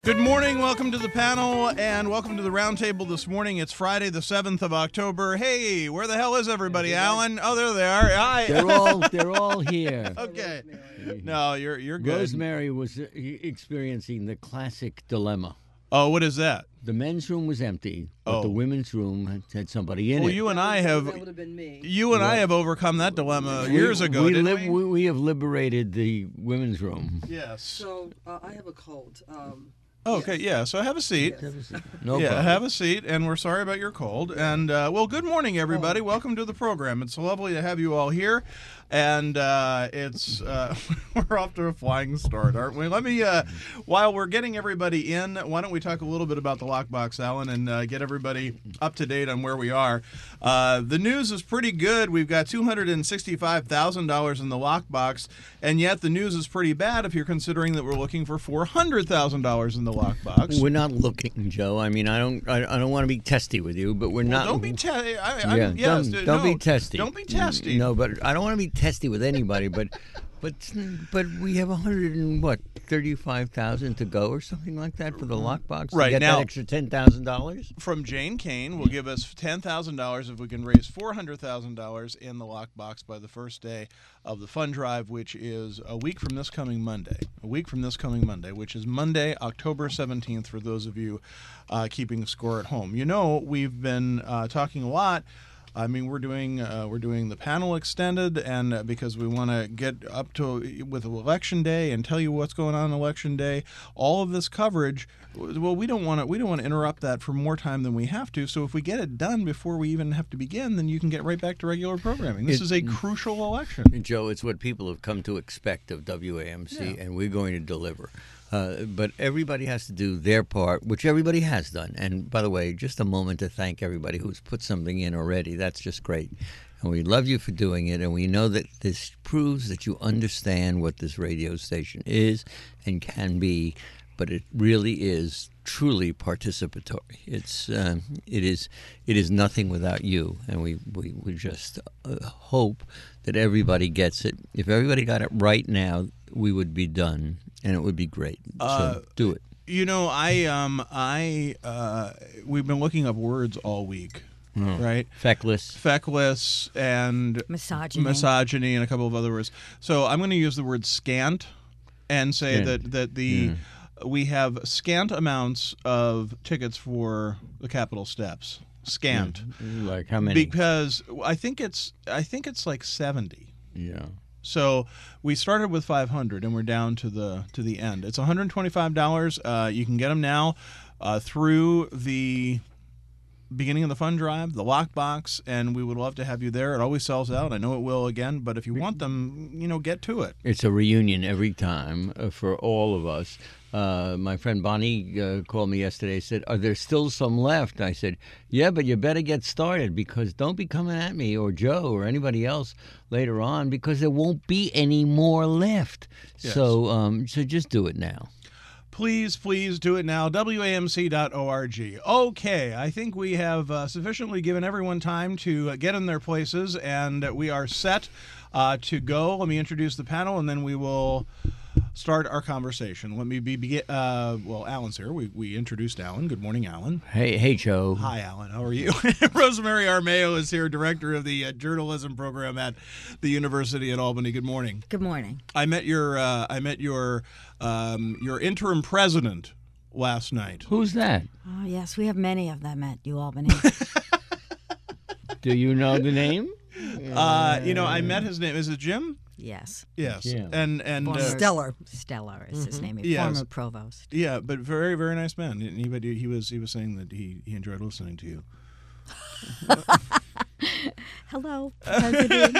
Good morning, welcome to the panel, and welcome to the roundtable this morning. It's Friday, the 7th of October. Hey, where the hell is everybody, Alan? Oh, there they are. Hi. They're all here. Okay. No, you're good. Rosemary was experiencing the classic dilemma. Oh, what is that? The men's room was empty, but the women's room had somebody in it. Well, you and I have overcome that dilemma years ago, didn't we? We have liberated the women's room. Yes. So I have a cold. Okay, yeah, so have a seat. No Yeah, problem. have a seat, and we're sorry about your cold. And, well, good morning, everybody. Welcome to the program. It's lovely to have you all here. And it's we're off to a flying start, aren't we? Let me, while we're getting everybody in, why don't we talk a little bit about the lockbox, Alan, and get everybody up to date on where we are. The news is pretty good. We've got $265,000 in the lockbox, and yet the news is pretty bad if you're considering that we're looking for $400,000 in the lockbox. We're not looking, Joe. I mean, I don't want to be testy with you, but we're not. Don't be testy. Don't be testy. Don't be testy. No, but I don't want to be testy with anybody. But we have 35,000 to go or something like that for the lockbox. Right, to get now, that extra $10,000 from Jane Kane will give us $10,000 if we can raise $400,000 in the lockbox by the first day of the fund drive, which is a week from this coming Monday. Which is Monday, October 17th, for those of you keeping score at home. You know, we've been talking a lot. I mean, we're doing the panel extended, and because we want to get up to with Election Day and tell you what's going on Election Day, all of this coverage. Well, we don't want to interrupt that for more time than we have to. So if we get it done before we even have to begin, then you can get right back to regular programming. This is a crucial election, Joe. It's what people have come to expect of WAMC, and we're going to deliver. But everybody has to do their part, which everybody has done. And by the way, just a moment to thank everybody who's put something in already. That's just great. And we love you for doing it. And we know that this proves that you understand what this radio station is and can be. But it really is truly participatory. It is nothing without you. And we just hope that everybody gets it. If everybody got it right now, we would be done. And it would be great. So do it. You know, we've been looking up words all week, right? Feckless and misogyny and a couple of other words. So I'm going to use the word scant and say that we have scant amounts of tickets for the Capitol steps. Scant. Like how many? Because I think it's like 70. Yeah. So we started with 500 and we're down to the end. It's $125. You can get them now through the beginning of the fund drive, the lockbox, and we would love to have you there. It always sells out. I know it will again, but if you want them, get to it. It's a reunion every time for all of us. My friend Bonnie called me yesterday and said, are there still some left? I said, yeah, but you better get started because don't be coming at me or Joe or anybody else later on because there won't be any more left. Yes. So just do it now. Please do it now. WAMC.org. Okay, I think we have sufficiently given everyone time to get in their places, and we are set to go. Let me introduce the panel, and then we will start our conversation. Let me begin. Well, Alan's here. We introduced Alan. Good morning, Alan. Hey, Joe. Hi, Alan. How are you? Rosemary Armao is here, director of the journalism program at the University at Albany. Good morning. Good morning. I met your interim president last night. Who's that? Oh, yes, we have many of them at UAlbany. Do you know the name? I met his name. Is it Jim? Yes. Yes. Yeah. And Stellar is his name. Yes. Former provost. Yeah, but very, very nice man. And he was saying that he enjoyed listening to you. Hello, President.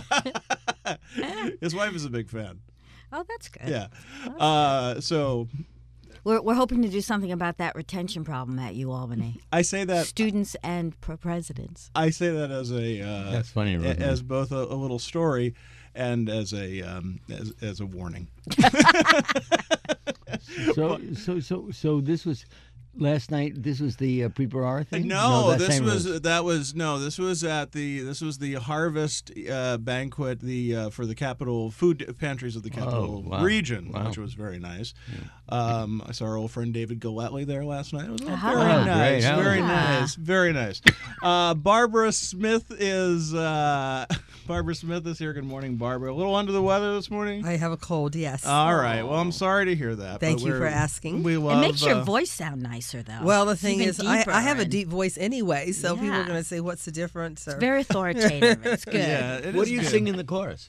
His wife is a big fan. Oh, that's good. Yeah. So we're hoping to do something about that retention problem at UAlbany. I say that students and presidents. I say that as a that's funny, as both a little story and as a warning. So this was Last night, this was the Preparara thing. No, that's this St. was Rose. this was at the harvest banquet for the Capital Food Pantries of the Capital wow. Region, Wow. which was very nice. I saw our old friend David Galletley there last night. It was very Ah, nice, great. very Yeah. nice, very nice. Barbara Smith is here. Good morning, Barbara. A little under the weather this morning. I have a cold, yes. All right. Well, I'm sorry to hear that. Thank but you for we're- asking. We love. It makes your voice sound nicer, though. Well, the It's thing even is, I deeper have a and deep voice anyway, so people are Yeah. going to say, what's the difference? Or, very authoritative. It's good. Yeah, it What is do you good. sing in the chorus?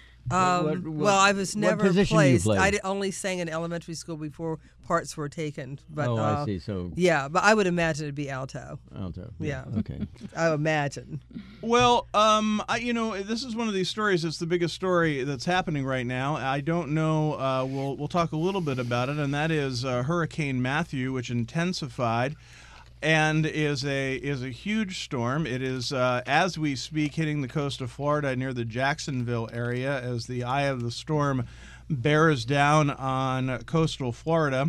well, I was what never position do you placed. play? I only sang in elementary school before parts were taken. But, Oh, I see. So Yeah, but I would imagine it'd be alto. alto. Yeah. Okay. I imagine. Well, this is one of these stories. It's the biggest story that's happening right now. I don't know. We'll talk a little bit about it, and that is Hurricane Matthew, which intensified and is a huge storm. It is, as we speak, hitting the coast of Florida near the Jacksonville area as the eye of the storm bears down on coastal Florida.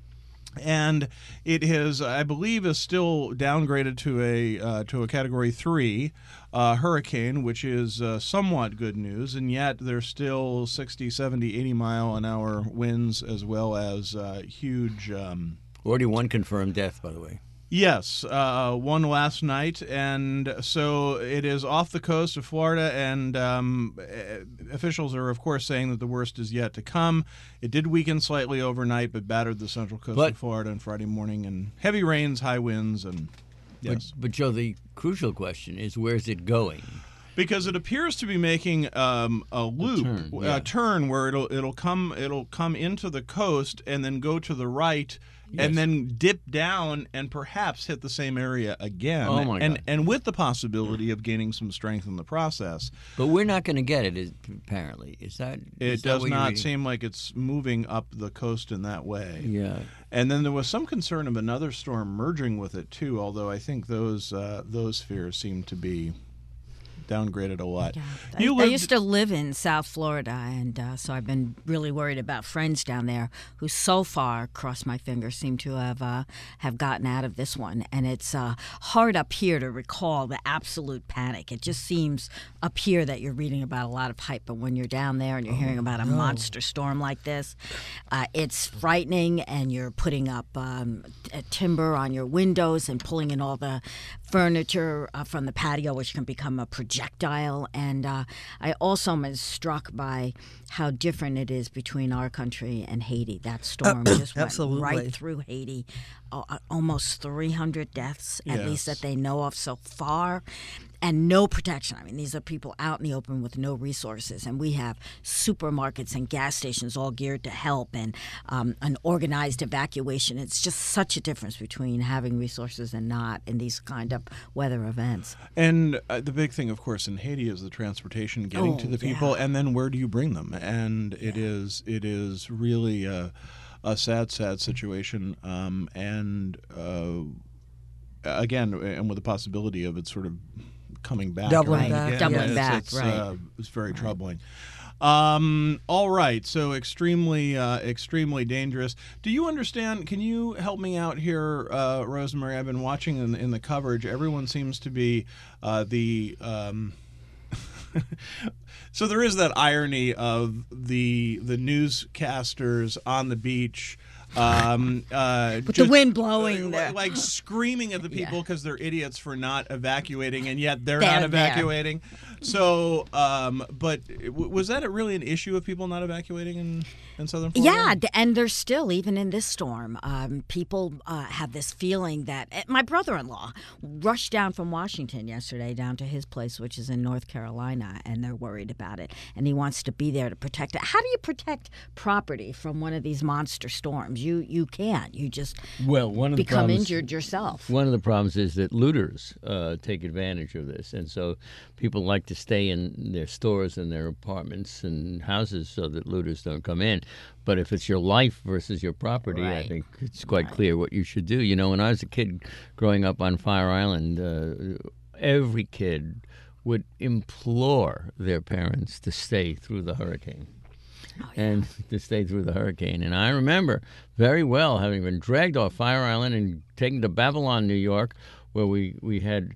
And it is, I believe, is still downgraded to a Category 3 hurricane, which is somewhat good news. And yet there's still 60, 70, 80 mile an hour winds, as well as huge. Already one confirmed death, by the way. Yes, one last night, and so it is off the coast of Florida, and officials are, of course, saying that the worst is yet to come. It did weaken slightly overnight, but battered the central coast of Florida on Friday morning, and heavy rains, high winds, and yes. But Joe, the crucial question is, where's it going? Because it appears to be making a loop, a turn where it'll come into the coast and then go to the right. Yes. And then dip down and perhaps hit the same area again. Oh, my God. And with the possibility of gaining some strength in the process. But we're not going to get it, apparently. Is It that does what you're not reading? seem like it's moving up the coast in that way. Yeah. And then there was some concern of another storm merging with it too, although I think those fears seem to be downgraded a lot. Yeah. You I lived- used to live in South Florida, and so I've been really worried about friends down there who, so far, cross my fingers, seem to have gotten out of this one. And it's hard up here to recall the absolute panic. It just seems up here that you're reading about a lot of hype, but when you're down there and you're hearing about a monster storm like this, it's frightening, and you're putting up timber on your windows and pulling in all the furniture from the patio, which can become a projectile. And I also am struck by how different it is between our country and Haiti. That storm just went absolutely. right through Haiti. Almost 300 deaths, at least Yes. that they know of so far. And no protection. I mean, these are people out in the open with no resources. And we have supermarkets and gas stations all geared to help, and an organized evacuation. It's just such a difference between having resources and not in these kind of weather events. And the big thing, of course, in Haiti is the transportation getting to the people, and then where do you bring them? And it is really a sad situation. Again, and with the possibility of it sort of coming back, Doubling around back, again. Doubling Yeah, back, it's, right. it's very troubling. All right, so extremely dangerous. Do you understand? Can you help me out here, Rosemary? I've been watching in the coverage. Everyone seems to be so there is that irony of the newscasters on the beach. With the wind blowing there. like screaming at the people because they're idiots for not evacuating, and yet they're They're not there. evacuating. So, but was that really an issue of people not evacuating in Southern Florida? Yeah, and there's still, even in this storm, people have this feeling that my brother-in-law rushed down from Washington yesterday down to his place, which is in North Carolina, and they're worried about it, and he wants to be there to protect it. How do you protect property from one of these monster storms? You can't. You just Well, one of the become problems, injured yourself. One of the problems is that looters take advantage of this, and so people like to stay in their stores and their apartments and houses so that looters don't come in. But if it's your life versus your property, I Right. think it's quite clear what you should do. You know, when I was a kid growing up on Fire Island, every kid would implore their parents to stay through the hurricane. and to stay through the hurricane. And I remember very well having been dragged off Fire Island and taken to Babylon, New York, where we had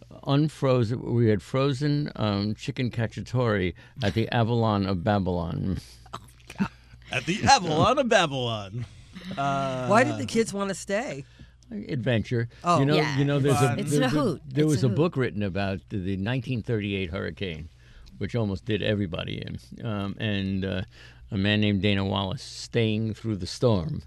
frozen chicken cacciatore at the Avalon of Babylon. At the Avalon of Babylon. Why did the kids want to stay? Adventure. Oh, yeah. It's a hoot. There was It's a a hoot. book written about the 1938 hurricane, which almost did everybody in, and a man named Dana Wallace staying through the storm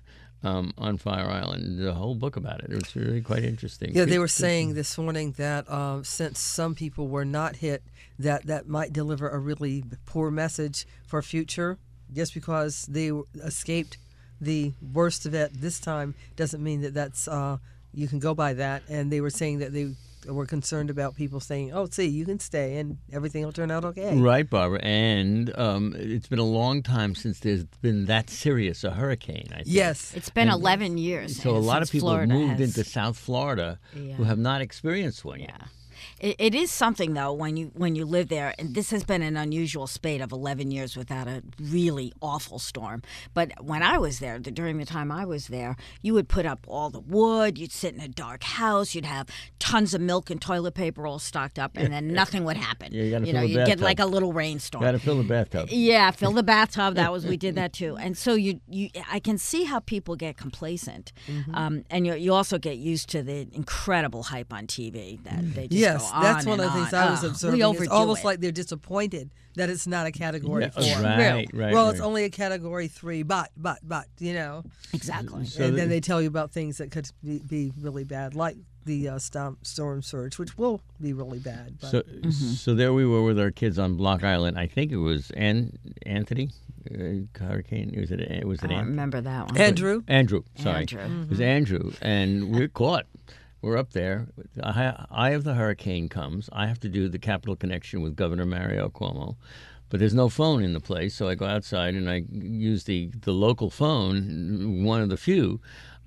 on Fire Island. The whole book about it. It was really quite interesting. Yeah, they were saying this morning that since some people were not hit, that might deliver a really poor message for future. Just because they escaped the worst of it this time doesn't mean that's you can go by that. And they were saying that they were concerned about people saying, "Oh, see, you can stay and everything will turn out okay." Right, Barbara. And it's been a long time since there's been that serious a hurricane, I think. Yes. It's been 11 years. So a lot since of people Florida have moved has- into South Florida Yeah. who have not experienced one yet. Yeah. It is something, though, when you live there, and this has been an unusual spate of 11 years without a really awful storm. But when I was there, during the time I was there, you would put up all the wood, you'd sit in a dark house, you'd have tons of milk and toilet paper all stocked up, and then nothing would happen. Yeah, you gotta fill the you'd get bathtub. like a little rainstorm. Got to fill the bathtub. Yeah, fill the bathtub. We did that too. And so I can see how people get complacent, and you also get used to the incredible hype on TV that they just Yes, go on that's one of and the things on. I was observing. We It's overdo almost it. like they're disappointed that it's not a Category 4. Right. Well, it's right. only a Category 3, but, you know. Exactly. So And then the- they tell you about things that could be really bad, like the storm surge, which will be really bad. But So there we were with our kids on Block Island. I think it was Anthony hurricane. Was it I don't Anthony? remember that one. Andrew, Sorry. Andrew. It was Andrew, and we're caught. We're up there. The eye of the hurricane comes. I have to do the Capital Connection with Governor Mario Cuomo, but there's no phone in the place, so I go outside and I use the local phone, one of the few,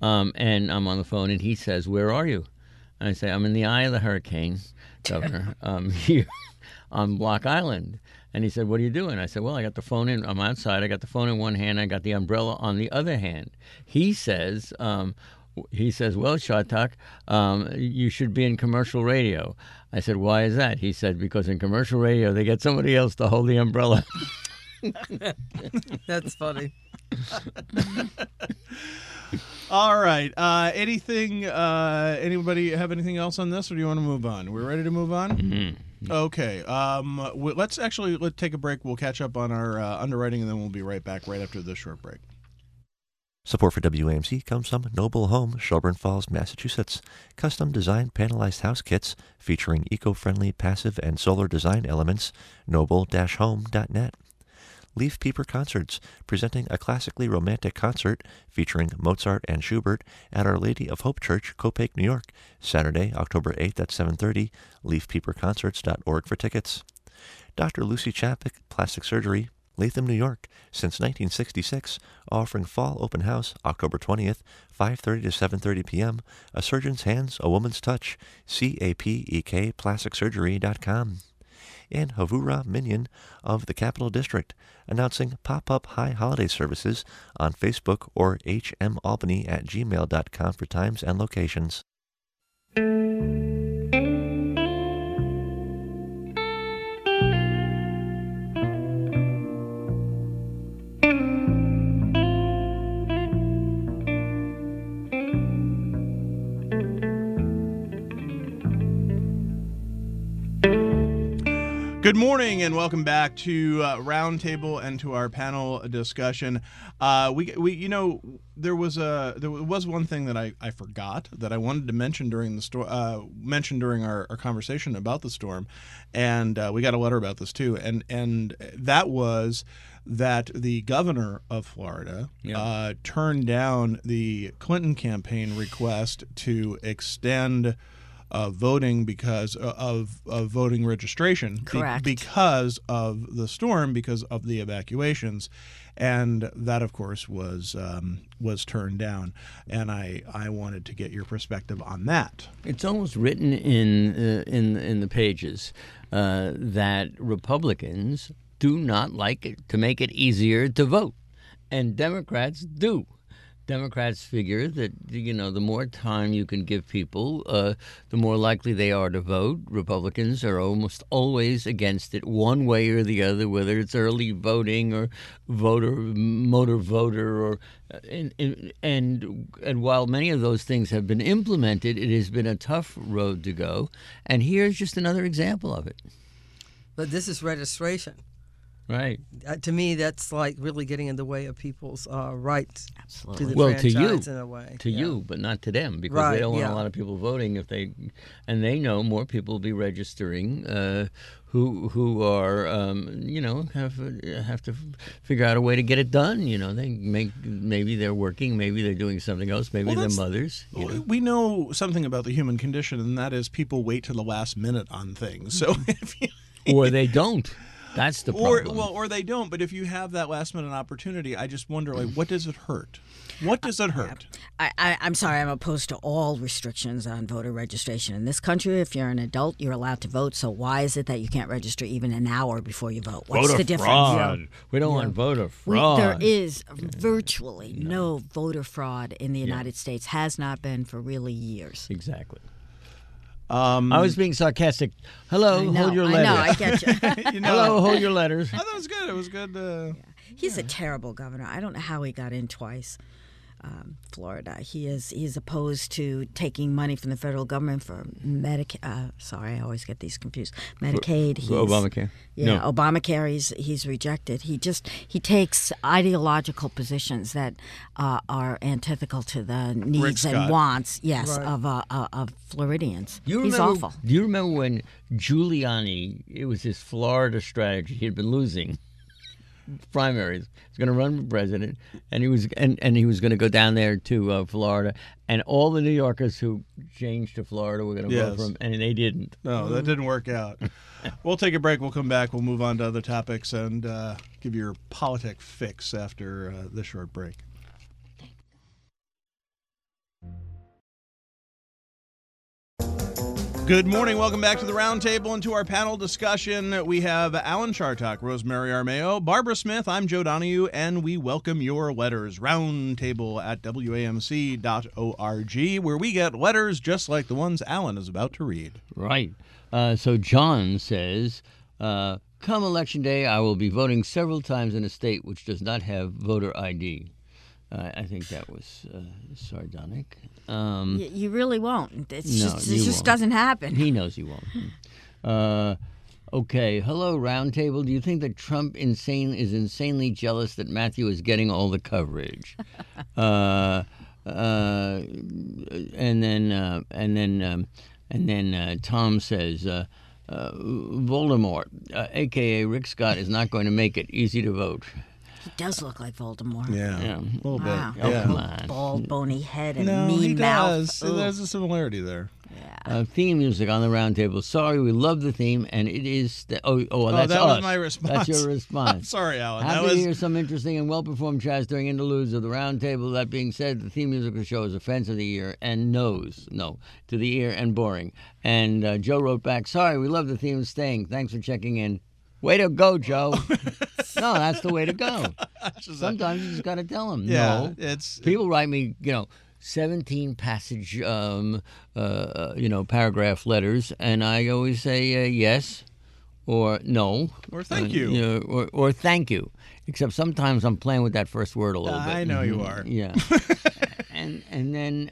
and I'm on the phone, and he says, "Where are you?" And I say, "I'm in the eye of the hurricane, Governor, here on Block Island." And he said, "What are you doing?" I said, "Well, I got the phone in. I'm outside. I got the phone in one hand. I got the umbrella on the other hand." He says, "Well, Shartak, you should be in commercial radio." I said, "Why is that?" He said, "Because in commercial radio, they get somebody else to hold the umbrella." that's funny. All right. Anything? Anybody have anything else on this, or do you want to move on? We're ready to move on. Mm-hmm. Okay. Let's take a break. We'll catch up on our underwriting, and then we'll be right back right after this short break. Support for WAMC comes from Noble Home, Shelburne Falls, Massachusetts. Custom designed panelized house kits featuring eco-friendly passive and solar design elements. Noble-home.net. Leaf Peeper Concerts, presenting a classically romantic concert featuring Mozart and Schubert at Our Lady of Hope Church, Copake, New York, Saturday, October 8th at 7:30. LeafPeeperConcerts.org for tickets. Dr. Lucy Chapik, Plastic Surgery, Latham, New York, since 1966, offering fall open house October 20th, 5:30 to 7:30 p.m. A surgeon's hands, a woman's touch. CAPEKPlasticSurgery.com. And Havura Minion of the Capital District, announcing pop-up high holiday services on Facebook or hmalbany@gmail.com for times and locations. Good morning and welcome back to Roundtable and to our panel discussion. There was one thing that I forgot that I wanted to mention during our conversation about the storm, and we got a letter about this too, and that was that the governor of Florida turned down the Clinton campaign request to extend voting because of voting registration. Correct. Because of the storm, because of the evacuations, and that, of course, was turned down. And I wanted to get your perspective on that. It's almost written in the pages that Republicans do not like it to make it easier to vote, and Democrats do. Democrats figure that, the more time you can give people, the more likely they are to vote. Republicans are almost always against it one way or the other, whether it's early voting or motor voter, or and while many of those things have been implemented, it has been a tough road to go. And here's just another example of it. But this is registration. Right. To me, that's like really getting in the way of people's rights. Absolutely. To the Well, to franchise you, in a way. to Yeah. you, but not to them, because Right, they don't want yeah. a lot of people voting and they know more people will be registering who are have to figure out a way to get it done. Maybe they're working, maybe they're doing something else, maybe they're mothers. We know something about the human condition, and that is people wait to the last minute on things. So if you, Or they don't. That's the problem. Or they don't. But if you have that last minute opportunity, I just wonder, what does it hurt? What does it hurt? I'm sorry, I'm opposed to all restrictions on voter registration. In this country, if you're an adult, you're allowed to vote. So why is it that you can't register even an hour before you vote? What's voter the difference? fraud. We don't want voter fraud. There is virtually no voter fraud in the United States. Has not been for really years. Exactly. I was being sarcastic. Hello, hold your letters. I know, I get you. Hello, hold your letters. I thought it was good. It was good. He's a terrible governor. I don't know how he got in twice. Florida. He's opposed to taking money from the federal government for Medicaid. Sorry, I always get these confused. Medicaid. For Obamacare. Yeah, No. Obamacare. He's rejected. He takes ideological positions that are antithetical to the needs Scott. and wants. Yes, Right. of Floridians. He's He's awful. Do you remember when Giuliani? It was his Florida strategy. He had been losing primaries. He's going to run for president, and he was going to go down there to Florida, and all the New Yorkers who changed to Florida were going to vote for him, and they didn't. No, that didn't work out. We'll take a break. We'll come back. We'll move on to other topics and give you your politic fix after this short break. Good morning. Welcome back to the Roundtable and to our panel discussion. We have Alan Chartock, Rosemary Armao, Barbara Smith. I'm Joe Donahue, and we welcome your letters. Roundtable at WAMC.org, where we get letters just like the ones Alan is about to read. Right. So John says, come Election Day, I will be voting several times in a state which does not have voter ID. I think that was sardonic. You really won't. It you just won't. doesn't happen. He knows he won't. Okay. Hello, Roundtable. Do you think that Trump is insanely jealous that Matthew is getting all the coverage? And then Tom says, Voldemort, a.k.a. Rick Scott, is not going to make it easy to vote. He does look like Voldemort. Yeah, a little Wow. bit. Oh, Yeah. come on. Bald, bony head and No, mean he mouth. does. Ugh. There's a similarity there. Theme music on the Roundtable. Sorry, we love the theme, and it is... that's that us. was my response. That's your response. I'm sorry, Alan. Happy to hear some interesting and well-performed chats during interludes of the Roundtable. That being said, the theme music of the show is offensive to the ear and to the ear and boring. And Joe wrote back, sorry, we love the theme staying. Thanks for checking in. Way to go, Joe. No, that's the way to go. Sometimes you just got to tell them. Yeah, No. it's People write me, 17 passage, paragraph letters, and I always say yes or no. Or thank you. Or thank you. Except sometimes I'm playing with that first word a little bit. I know you are. Yeah. and then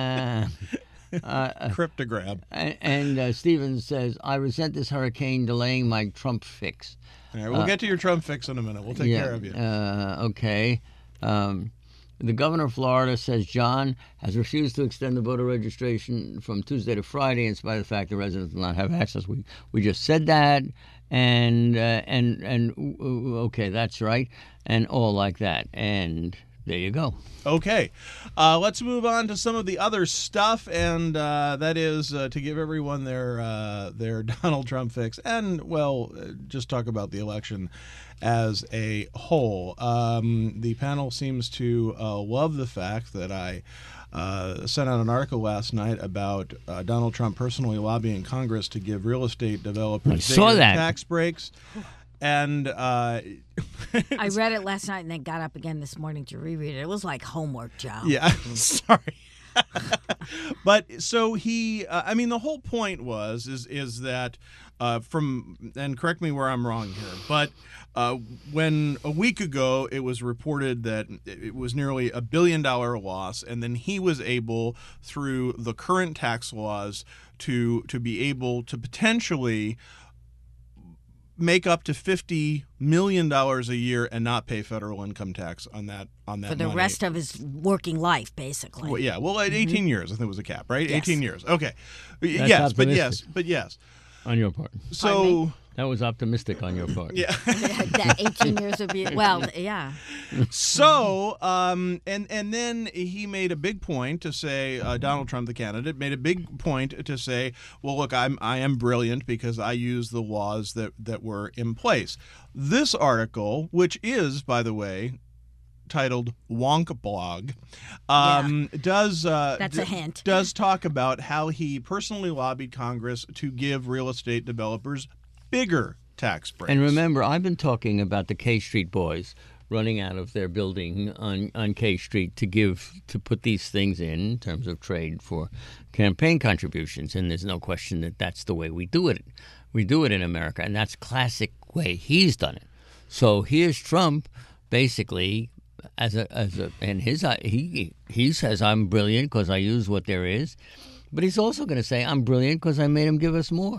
Cryptogram. and Steven says, I resent this hurricane delaying my Trump fix. All right, we'll get to your Trump fix in a minute. We'll take care of you. Okay. The governor of Florida says John has refused to extend the voter registration from Tuesday to Friday in spite of the fact the residents will not have access. We just said that, and okay, that's right, and all like that, and there you go. Okay, let's move on to some of the other stuff, and that is to give everyone their Donald Trump fix, and just talk about the election as a whole. The panel seems to love the fact that I sent out an article last night about Donald Trump personally lobbying Congress to give real estate developers I saw bigger that. tax breaks. And I read it last night and then got up again this morning to reread it. It was like homework, Joe. yeah, sorry. But so he, I mean, the whole point is that and correct me where I'm wrong here, but when a week ago it was reported that it was nearly $1 billion loss, and then he was able, through the current tax laws, to be able to potentially make up to $50 million a year and not pay federal income tax on that For the money. rest of his working life, basically. Well, yeah, well, at 18 years, I think was a cap, right? Yes. 18 years. Okay. That's yes, optimistic. but yes. On your part. So That was optimistic on your part. yeah. That 18 years would be, well, yeah. So and then he made a big point to say, Donald Trump, the candidate, made a big point to say, well, look, I am brilliant because I use the laws that were in place. This article, which is, by the way, titled Wonk Blog, That's a hint. does talk about how he personally lobbied Congress to give real estate developers bigger tax breaks. And remember, I've been talking about the K Street boys running out of their building on K Street to put these things in terms of trade for campaign contributions. And there's no question that that's the way we do it. We do it in America, and that's classic way he's done it. So here's Trump basically he says I'm brilliant because I use what there is, but he's also going to say I'm brilliant because I made him give us more.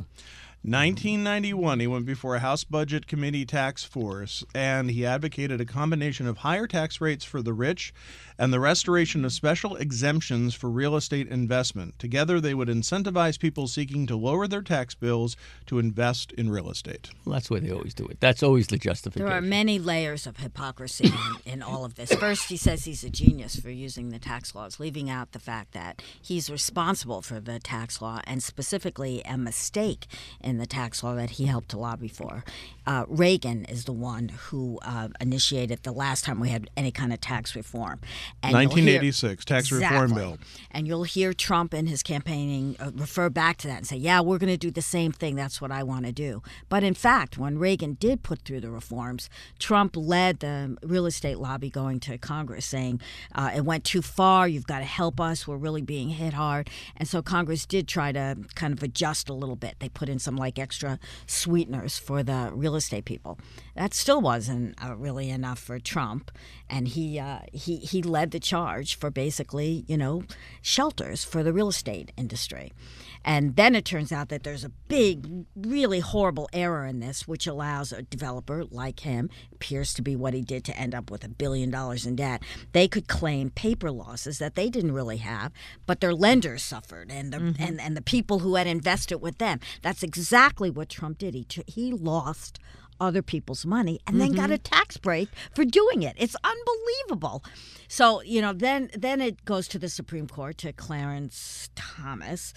1991, he went before a House Budget Committee tax force, and he advocated a combination of higher tax rates for the rich and the restoration of special exemptions for real estate investment. Together, they would incentivize people seeking to lower their tax bills to invest in real estate. Well, that's the way they always do it. That's always the justification. There are many layers of hypocrisy in all of this. First, he says he's a genius for using the tax laws, leaving out the fact that he's responsible for the tax law and specifically a mistake in the tax law that he helped to lobby for. Reagan is the one who initiated the last time we had any kind of tax reform. And 1986 tax reform bill. And you'll hear Trump in his campaigning refer back to that and say, yeah, we're going to do the same thing. That's what I want to do. But in fact, when Reagan did put through the reforms, Trump led the real estate lobby going to Congress saying it went too far. You've got to help us. We're really being hit hard. And so Congress did try to kind of adjust a little bit. They put in some like extra sweeteners for the real estate people. That still wasn't really enough for Trump. And he led the charge for basically, shelters for the real estate industry. And then it turns out that there's a big, really horrible error in this, which allows a developer like him, appears to be what he did, to end up with $1 billion in debt. They could claim paper losses that they didn't really have, but their lenders suffered and the people who had invested with them. That's exactly what Trump did. He lost other people's money and then got a tax break for doing it. It's unbelievable. So, then it goes to the Supreme Court, to Clarence Thomas,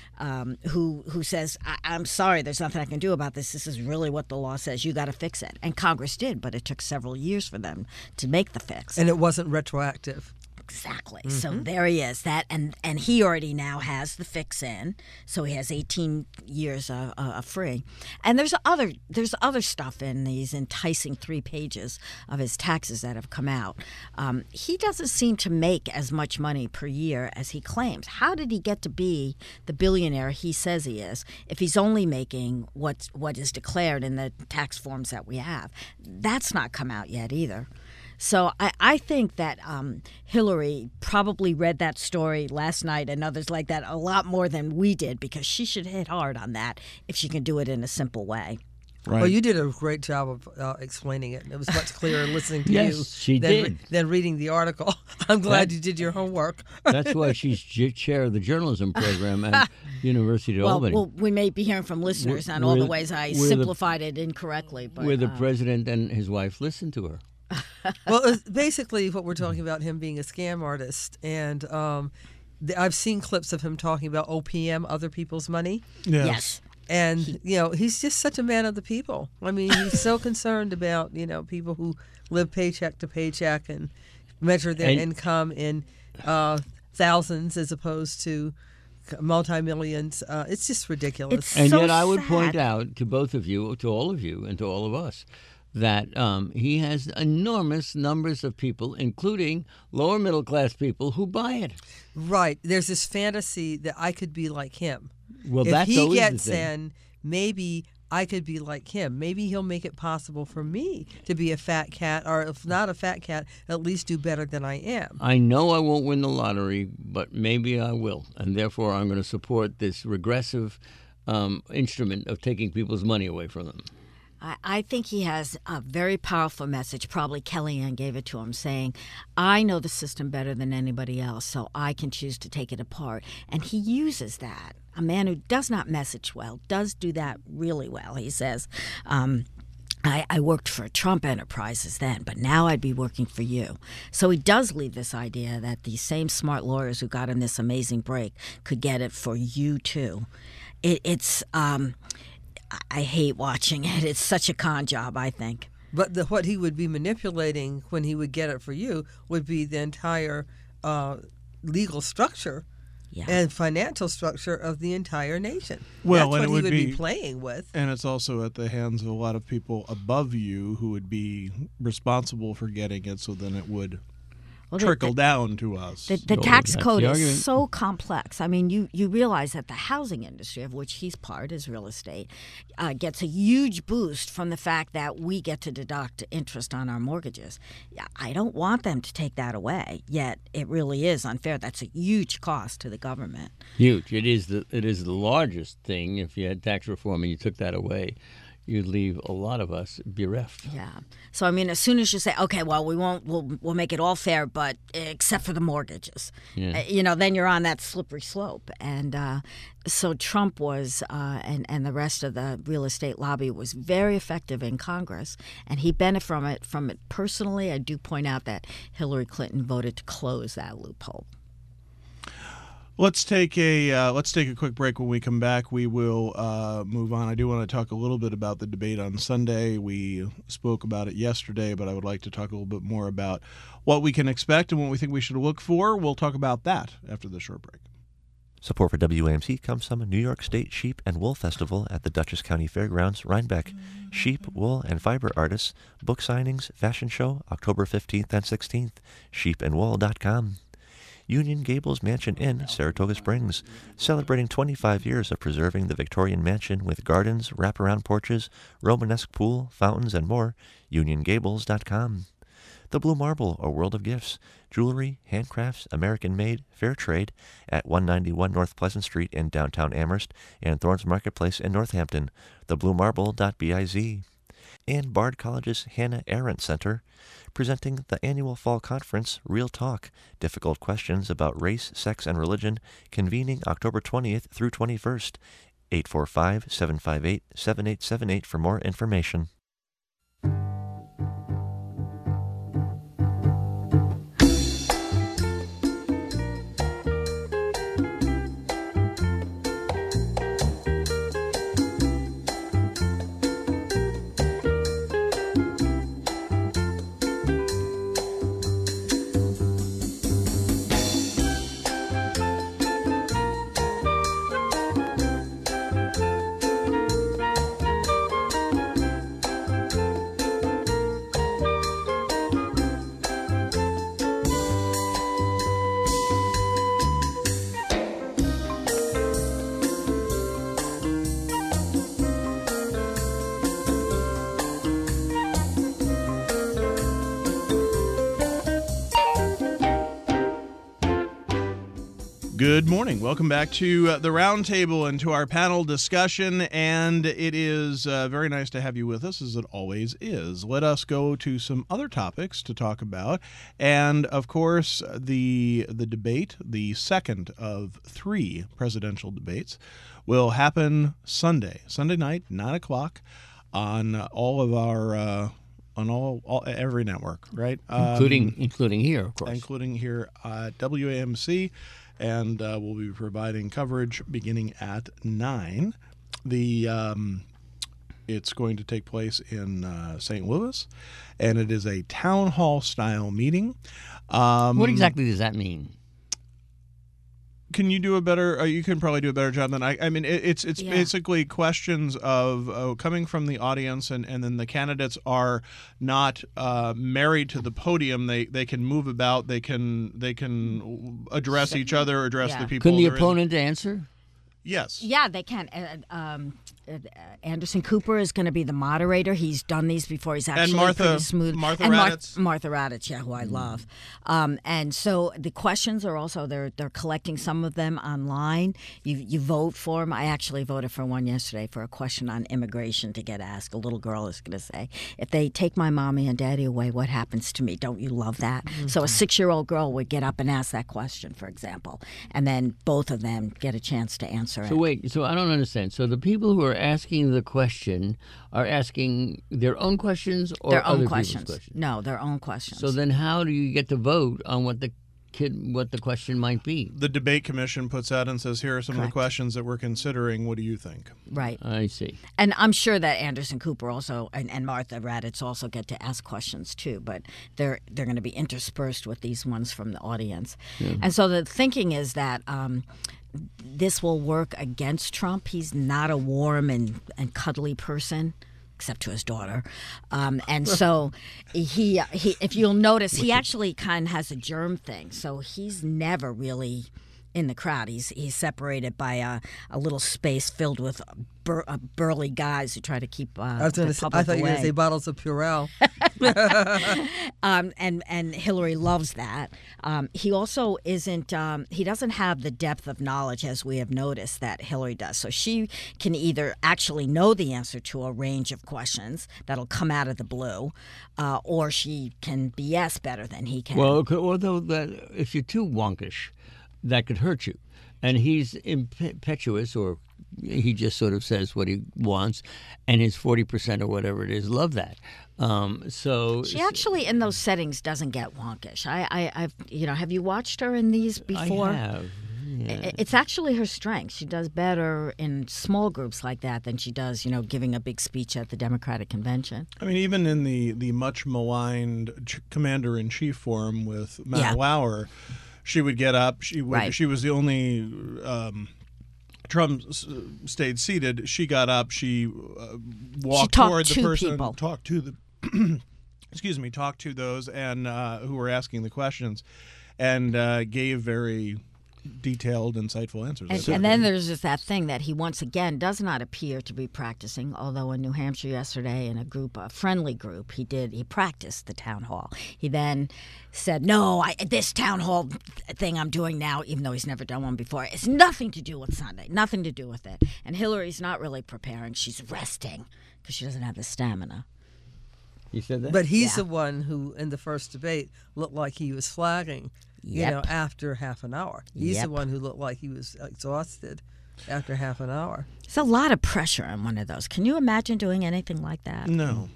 who says, I'm sorry, there's nothing I can do about this. This is really what the law says. You got to fix it. And Congress did, but it took several years for them to make the fix. And it wasn't retroactive. Exactly. So there he is. That and he already now has the fix in. So he has 18 years free. And there's other stuff in these enticing 3 pages of his taxes that have come out. He doesn't seem to make as much money per year as he claims. How did he get to be the billionaire he says he is if he's only making what is declared in the tax forms that we have? That's not come out yet either. So I think that Hillary probably read that story last night and others like that a lot more than we did, because she should hit hard on that if she can do it in a simple way. Right. Well, you did a great job of explaining it. It was much clearer listening to Yes, you she than reading the article. I'm glad you did your homework. That's why she's chair of the journalism program at University of Albany. Well, we may be hearing from listeners on all the ways I simplified it incorrectly. But, where the president and his wife listen to her. Well, basically what we're talking about, him being a scam artist. And I've seen clips of him talking about OPM, other people's money. Yes. And, he's just such a man of the people. I mean, he's so concerned about, people who live paycheck to paycheck and measure their income in thousands as opposed to multi-millions. It's just ridiculous. It's And so yet I would sad. point out to both of you, to all of you, and to all of us, that he has enormous numbers of people, including lower middle class people, who buy it. Right. There's this fantasy that I could be like him. Well, if that's he always gets the thing. in, maybe I could be like him. Maybe he'll make it possible for me to be a fat cat, or if not a fat cat, at least do better than I am. I know I won't win the lottery, but maybe I will, and therefore I'm going to support this regressive instrument of taking people's money away from them. I think he has a very powerful message. Probably Kellyanne gave it to him, saying, I know the system better than anybody else, so I can choose to take it apart. And he uses that. A man who does not message well does do that really well. He says, I worked for Trump Enterprises then, but now I'd be working for you. So he does leave this idea that these same smart lawyers who got him this amazing break could get it for you too. I hate watching it. It's such a con job, I think. But what he would be manipulating when he would get it for you would be the entire legal structure and financial structure of the entire nation. Well, That's and what it would he would be be playing with. And it's also at the hands of a lot of people above you who would be responsible for getting it, so then it would trickle down to us. The No, tax that's code the is argument. so complex. I mean, you realize that the housing industry, of which he's part, is real estate, gets a huge boost from the fact that we get to deduct interest on our mortgages. I don't want them to take that away, yet it really is unfair. That's a huge cost to the government. Huge. It is the largest thing. If you had tax reform and you took that away, you'd leave a lot of us bereft. Yeah. So I mean, as soon as you say, okay, well, we'll make it all fair, but except for the mortgages, then you're on that slippery slope. And so Trump was, and the rest of the real estate lobby was very effective in Congress, and he benefited from it personally. I do point out that Hillary Clinton voted to close that loophole. Let's take a quick break. When we come back, we will move on. I do want to talk a little bit about the debate on Sunday. We spoke about it yesterday, but I would like to talk a little bit more about what we can expect and what we think we should look for. We'll talk about that after the short break. Support for WAMC comes from New York State Sheep and Wool Festival at the Dutchess County Fairgrounds, Rhinebeck. Sheep, wool, and fiber artists, book signings, fashion show, October 15th and 16th, sheepandwool.com. Union Gables Mansion Inn, Saratoga Springs, celebrating 25 years of preserving the Victorian mansion with gardens, wraparound porches, Romanesque pool, fountains, and more, uniongables.com. The Blue Marble, a world of gifts, jewelry, handcrafts, American-made, fair trade at 191 North Pleasant Street in downtown Amherst and Thorns Marketplace in Northampton, thebluemarble.biz. And Bard College's Hannah Arendt Center, presenting the annual fall conference, Real Talk, difficult questions about race, sex, and religion, convening October 20th through 21st, 845-758-7878 for more information. Good morning. Welcome back to the Roundtable and to our panel discussion. And it is very nice to have you with us, as it always is. Let us go to some other topics to talk about. And, of course, the debate, the second of 3 presidential debates, will happen Sunday night, 9 o'clock, on all of our on every network, right? Including here, of course. Including here at WAMC. And we'll be providing coverage beginning at 9. It's going to take place in St. Louis, and it is a town hall style meeting. What exactly does that mean? can you do a better? You can probably do a better job than I. I mean, it's basically questions of coming from the audience, and then the candidates are not married to the podium. They can move about. They can address each other, address the people. Can the opponent answer? Yes. Yeah, they can. Anderson Cooper is going to be the moderator. He's done these before. He's actually pretty smooth. Martha Raddatz. Martha Raddatz, who I love. And so the questions are also, they're collecting some of them online. You vote for them. I actually voted for one yesterday for a question on immigration to get asked. A little girl is going to say, if they take my mommy and daddy away, what happens to me? Don't you love that? Mm-hmm. So a 6-year-old girl would get up and ask that question, for example. And then both of them get a chance to answer it. So wait, so I don't understand. So the people who are asking the question are asking their own questions or their other own questions? people's questions? No, their own questions. So then how do you get to vote on what the question might be? The debate commission puts out and says, here are some of the questions that we're considering. What do you think? Right. I see. And I'm sure that Anderson Cooper also and Martha Raddatz also get to ask questions too, but they're going to be interspersed with these ones from the audience. Yeah. And so the thinking is that this will work against Trump. He's not a warm and cuddly person, except to his daughter. And so he if you'll notice, he actually kind of has a germ thing. So he's never really in the crowd. He's separated by a little space filled with burly guys who try to keep I was going to say, I thought you were going to say bottles of Purell. And Hillary loves that. He also isn't. He doesn't have the depth of knowledge as we have noticed that Hillary does. So she can either actually know the answer to a range of questions that'll come out of the blue, or she can BS better than he can. Well, although that if you're too wonkish, that could hurt you. And he's impetuous, or he just sort of says what he wants, and his 40% or whatever it is love that. So she actually, in those settings, doesn't get wonkish. I've have you watched her in these before? I have. Yeah. It's actually her strength. She does better in small groups like that than she does, giving a big speech at the Democratic convention. I mean, even in the much maligned Commander-in-Chief forum with Matt Lauer, she would get up. She was the only. Trump stayed seated. She got up. She walked toward the person, people. talked to the, talked to those and who were asking the questions, and gave very detailed, insightful answers. And then there's just that thing that he once again does not appear to be practicing. Although in New Hampshire yesterday, in a friendly group, he practiced the town hall. He then said, "No, this town hall thing I'm doing now, even though he's never done one before, it's nothing to do with Sunday, nothing to do with it." And Hillary's not really preparing; she's resting because she doesn't have the stamina. You said that, but he's the one who, in the first debate, looked like he was flagging. After half an hour. He's the one who looked like he was exhausted after half an hour. It's a lot of pressure on one of those. Can you imagine doing anything like that? No,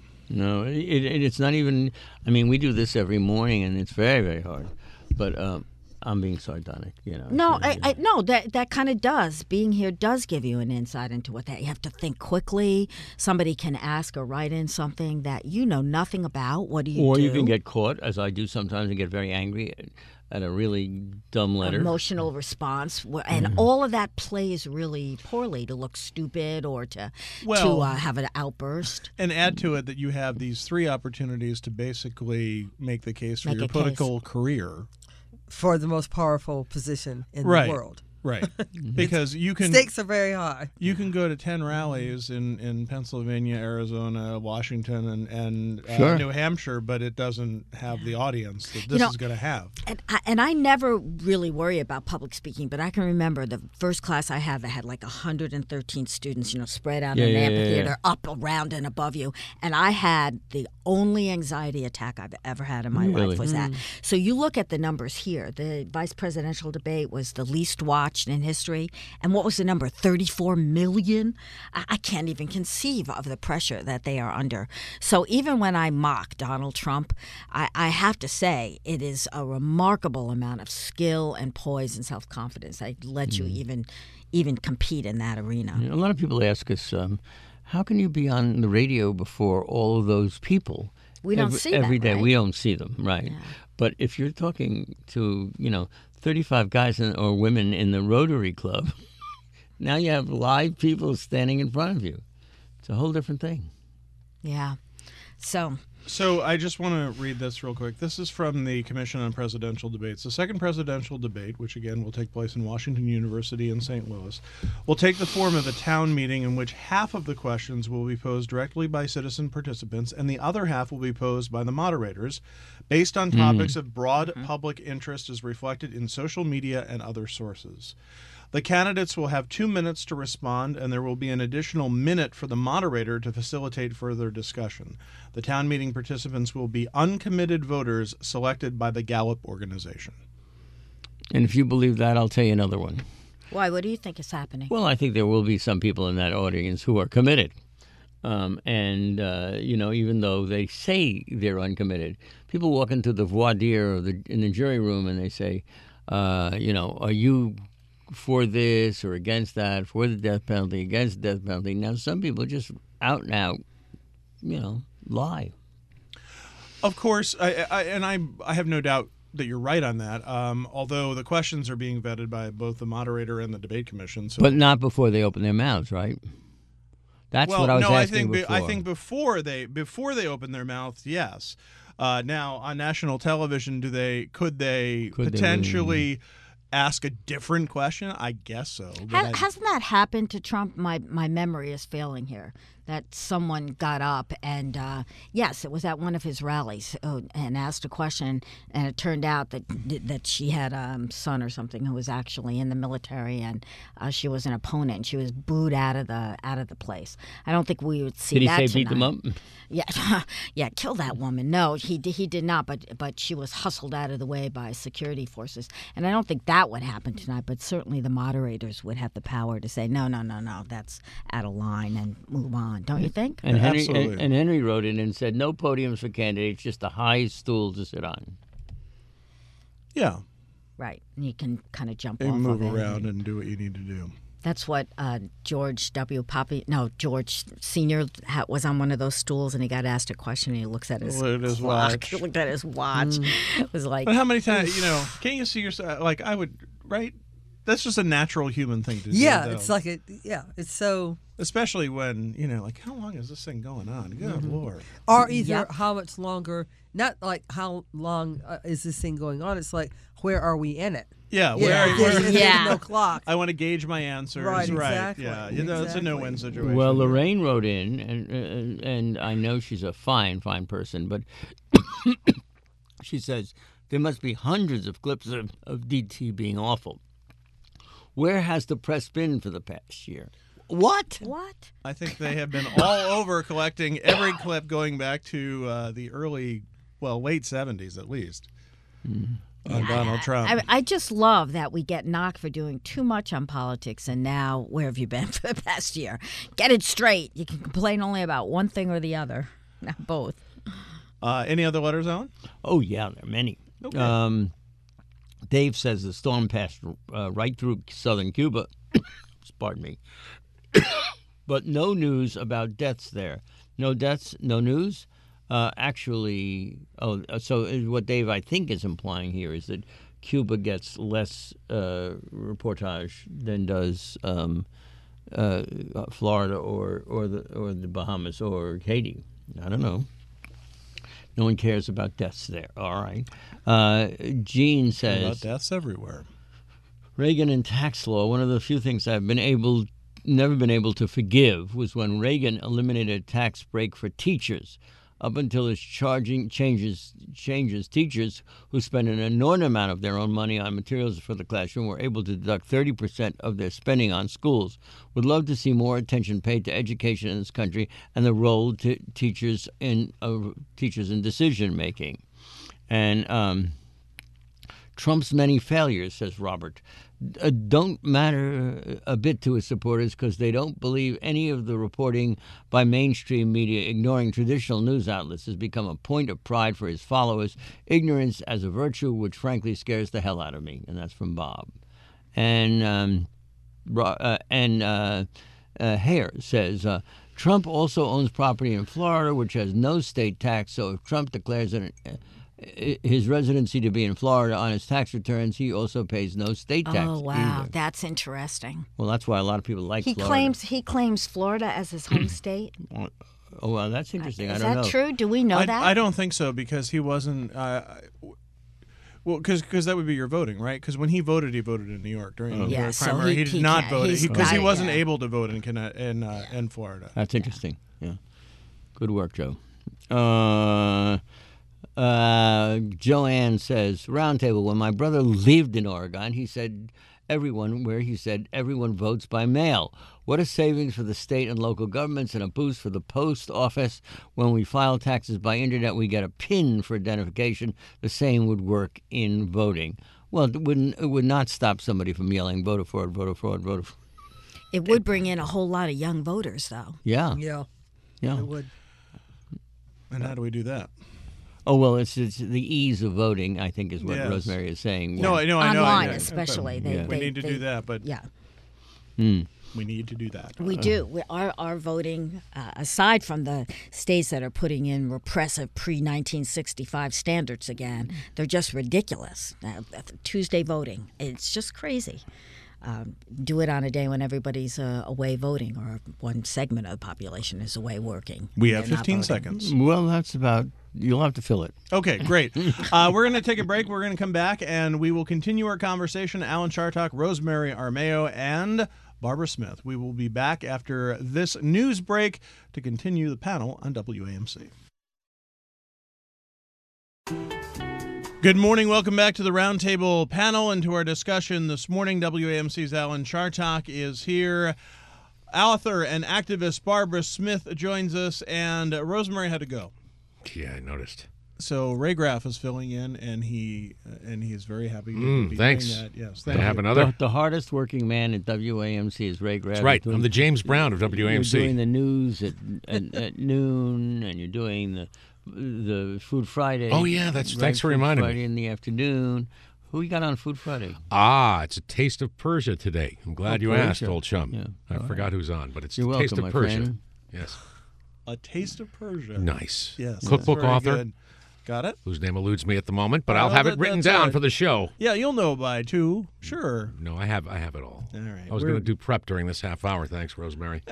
it's not even. I mean, we do this every morning, and it's very, very hard. But I'm being sardonic, No, no, that kind of does. Being here does give you an insight into what you have to think quickly. Somebody can ask or write in something that you know nothing about. What do you do? Or you can get caught, as I do sometimes, and get very angry at a really dumb letter. Emotional response. And all of that plays really poorly to look stupid or to have an outburst. And add to it that you have these 3 opportunities to basically make the case for your political career. For the most powerful position in the world. Right. Because you can... Stakes are very high. You can go to 10 rallies in Pennsylvania, Arizona, Washington, and New Hampshire, but it doesn't have the audience that this is going to have. And I never really worry about public speaking, but I can remember the first class I had that had like 113 students, spread out in an amphitheater, up, around, and above you. And I had the only anxiety attack I've ever had in my life was that. So you look at the numbers here. The vice presidential debate was the least watched in history. And what was the number? 34 million? I can't even conceive of the pressure that they are under. So even when I mock Donald Trump, I have to say it is a remarkable amount of skill and poise and self-confidence that let you even compete in that arena. A lot of people ask us, how can you be on the radio before all of those people? We don't see them every day. Right? We don't see them, right? Yeah. But if you're talking to, 35 guys or women in the Rotary Club. Now you have live people standing in front of you. It's a whole different thing. Yeah. So I just want to read this real quick. This is from the Commission on Presidential Debates. The second presidential debate, which again will take place in Washington University in St. Louis, will take the form of a town meeting in which half of the questions will be posed directly by citizen participants and the other half will be posed by the moderators based on topics of broad public interest as reflected in social media and other sources. The candidates will have 2 minutes to respond, and there will be an additional minute for the moderator to facilitate further discussion. The town meeting participants will be uncommitted voters selected by the Gallup organization. And if you believe that, I'll tell you another one. Why? What do you think is happening? Well, I think there will be some people in that audience who are committed. Even though they say they're uncommitted, people walk into the voir dire or in the jury room and they say, are you for this or against that, for the death penalty, against the death penalty? Now, some people just out and out, lie. Of course, I have no doubt that you're right on that, although the questions are being vetted by both the moderator and the debate commission. So. But not before they open their mouths, right? That's what I was asking before. I think before they open their mouths, yes. Now, on national television, could they potentially ask a different question? I guess so. Hasn't that happened to Trump? My memory is failing here. That someone got up and, yes, it was at one of his rallies and asked a question, and it turned out that she had a son or something who was actually in the military, and she was an opponent. And she was booed out of the place. I don't think we would see that. Did he say beat them up? Yeah, kill that woman. No, he did not. But she was hustled out of the way by security forces, and I don't think that would happen tonight. But certainly the moderators would have the power to say no, that's out of line and move on. Don't you think? And Absolutely. Henry wrote in and said, no podiums for candidates, just a high stool to sit on. Yeah. Right. And you can kind of jump and off move of it. around and do what you need to do. That's what George Sr. was on one of those stools, and he got asked a question, and he looks at his watch. He looked at his watch. It was like... But how many times, can't you see yourself, like I would, right? That's just a natural human thing to do. Yeah, though. it's like it's so... Especially when, how long is this thing going on? Good Lord. Or either how much longer, not like how long is this thing going on, it's like, where are we in it? Yeah, There's no clock. I want to gauge my answers. Right, exactly. Yeah, it's a no-win situation. Well, Lorraine wrote in, and I know she's a fine person, but she says there must be hundreds of clips of DT being awful. Where has the press been for the past year? What? I think they have been all over collecting every clip going back to the late 70s at least. On Donald Trump. I just love that we get knocked for doing too much on politics, and now where have you been for the past year? Get it straight. You can complain only about one thing or the other, not both. Any other letters, Alan? Oh, yeah, there are many. Okay. Dave says the storm passed right through southern Cuba. Pardon me. But no news about deaths there. No deaths, no news? So what Dave, I think, is implying here is that Cuba gets less reportage than does Florida or the Bahamas or Haiti. I don't know. No one cares about deaths there. All right. Gene says... About deaths everywhere. Reagan and tax law, one of the few things I've never been able to forgive was when Reagan eliminated a tax break for teachers. Up until his changes teachers who spend an enormous amount of their own money on materials for the classroom were able to deduct 30% of their spending on schools. Would love to see more attention paid to education in this country and the role to teachers in decision making. And Trump's many failures, says Robert, don't matter a bit to his supporters because they don't believe any of the reporting by mainstream media. Ignoring traditional news outlets has become a point of pride for his followers. Ignorance as a virtue, which frankly scares the hell out of me. And that's from Bob. And Hare says, Trump also owns property in Florida, which has no state tax. So if Trump declares his residency to be in Florida on his tax returns. He also pays no state tax. Oh wow, either. that's interesting. Well, that's why a lot of people like He Florida. claims Florida as his home state. Oh, well, that's interesting. I Is don't that know. true? Do we know that? I don't think so because he wasn't. Well, because that would be your voting, right? Because when he voted in New York during the Yeah, so primary. He did he not can't- vote he's because he got it, wasn't yeah. able to vote in Florida. That's interesting. Yeah. Good work, Joe. Joanne says, Roundtable, when my brother lived in Oregon, he said everyone votes by mail. What a savings for the state and local governments and a boost for the post office. When we file taxes by internet, we get a PIN for identification. The same would work in voting. Well, it would not stop somebody from yelling, vote for it, vote for it, vote for it. It would bring in a whole lot of young voters, though. Yeah. Yeah, Yeah. it would. And how do we do that? Oh, well, it's the ease of voting, I think, is what Yes. Rosemary is saying. No, I know. I know. Online, I know. especially. But Yeah. we need to do that, but Yeah. we need to do that. We do. Our voting, aside from the states that are putting in repressive pre-1965 standards again, they're just ridiculous. Tuesday voting, it's just crazy. Do it on a day when everybody's away voting or one segment of the population is away working. We have They're not 15 voting. seconds. Well, that's about. You'll have to fill it. Okay, great. We're going to take a break. We're going to come back, and we will continue our conversation. Alan Chartock, Rosemary Armao, and Barbara Smith. We will be back after this news break to continue the panel on WAMC. Good morning. Welcome back to the Roundtable panel and to our discussion this morning. WAMC's Alan Chartock is here. Author and activist Barbara Smith joins us, and Rosemary had to go. Yeah, I noticed. So Ray Graff is filling in, and he is very happy to be thanks. doing that. Yes, I thank have you. another. The hardest working man at WAMC is Ray Graff. That's right. Doing- I'm the James Brown of You're doing WAMC. the news at noon, and you're doing the Food Friday. Oh, yeah, that's- thanks for reminding me. Friday in the afternoon. Who you got on Food Friday? It's a Taste of Persia today. I'm glad you asked, Persia. old chum. Yeah. I forgot who's on, but it's You're a Taste welcome, of my Persia. friend. Yes. A Taste of Persia. Nice. Yes. Cookbook very author, good. Got it? whose name eludes me at the moment, but Well, I'll have it written that's down all right. for the show. Yeah, you'll know by 2. Sure. No, I have it all. All right. I was going to do prep during this half hour. Thanks, Rosemary.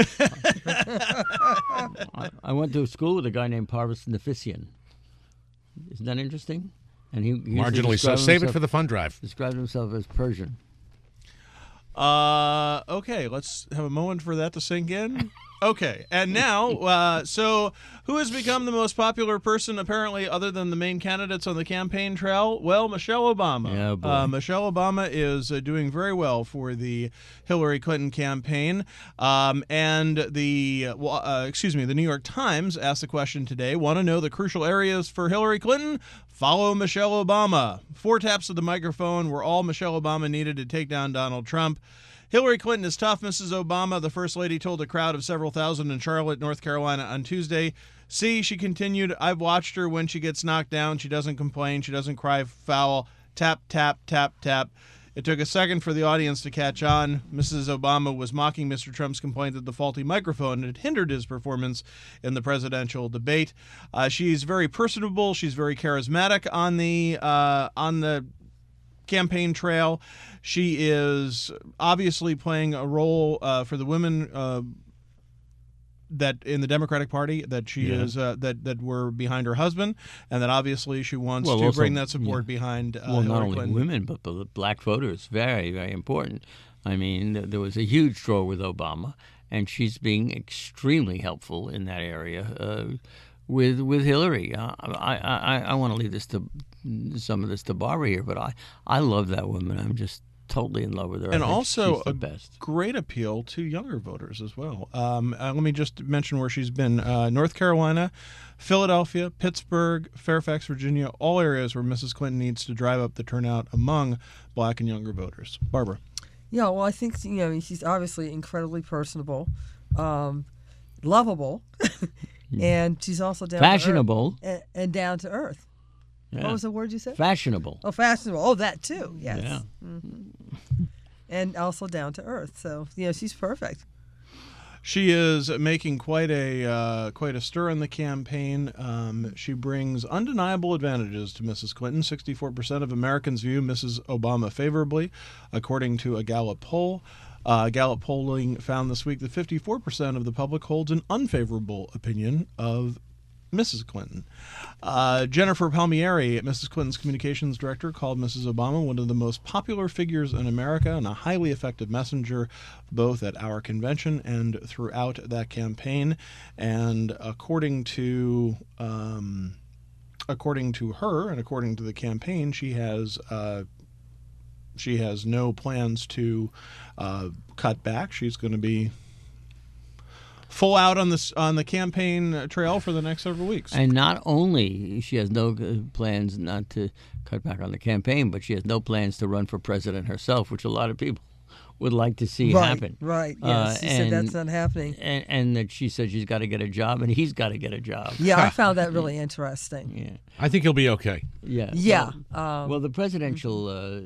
I went to school with a guy named Parvis Nefisian. Isn't that interesting? And he Marginally so. Save it for the fun drive. Described himself as Persian. Okay, let's have a moment for that to sink in. Okay, and now, so who has become the most popular person, apparently, other than the main candidates on the campaign trail? Well, Michelle Obama. Yeah, boy. Michelle Obama is doing very well for the Hillary Clinton campaign. And the New York Times asked the question today, want to know the crucial areas for Hillary Clinton? Follow Michelle Obama. 4 taps of the microphone were all Michelle Obama needed to take down Donald Trump. Hillary Clinton is tough, Mrs. Obama, the First Lady told a crowd of several thousand in Charlotte, North Carolina on Tuesday. See, she continued, I've watched her when she gets knocked down. She doesn't complain. She doesn't cry foul. Tap, tap, tap, tap. It took a second for the audience to catch on. Mrs. Obama was mocking Mr. Trump's complaint that the faulty microphone had hindered his performance in the presidential debate. She's very personable. She's very charismatic on the campaign trail. She is obviously playing a role for the women that in the Democratic Party that she is that were behind her husband, and that obviously she wants to also, bring that support behind Well, Hillary not only Clinton. women, but the black voters. Very, very important. I mean, there was a huge draw with Obama, and she's being extremely helpful in that area with Hillary. I want to leave some of this to Barbara here, but I love that woman. I'm just totally in love with her. I And think also she's the a best. great appeal to younger voters as well. Let me just mention where she's been. North Carolina, Philadelphia, Pittsburgh, Fairfax, Virginia, all areas where Mrs. Clinton needs to drive up the turnout among black and younger voters. Barbara. Yeah, well, I think she's obviously incredibly personable, lovable, and she's also Fashionable. to earth, and down to earth. Yeah. What was the word you said? Fashionable. Oh, fashionable. Oh, that too. Yes. Yeah. And also down to earth. So she's perfect. She is making quite a stir in the campaign. She brings undeniable advantages to Mrs. Clinton. 64% of Americans view Mrs. Obama favorably, according to a Gallup poll. Gallup polling found this week that 54% of the public holds an unfavorable opinion of Mrs. Clinton. Jennifer Palmieri, Mrs. Clinton's communications director, called Mrs. Obama one of the most popular figures in America and a highly effective messenger, both at our convention and throughout that campaign. And according to her and according to the campaign, she has no plans to cut back. She's going to be full out on the campaign trail for the next several weeks. And not only she has no plans not to cut back on the campaign, but she has no plans to run for president herself, which a lot of people would like to see happen. Right, yes. She said that's not happening. And that she said she's got to get a job, and he's got to get a job. Yeah, I found that really interesting. Yeah, I think he'll be okay. Yeah. Yeah. Well, the presidential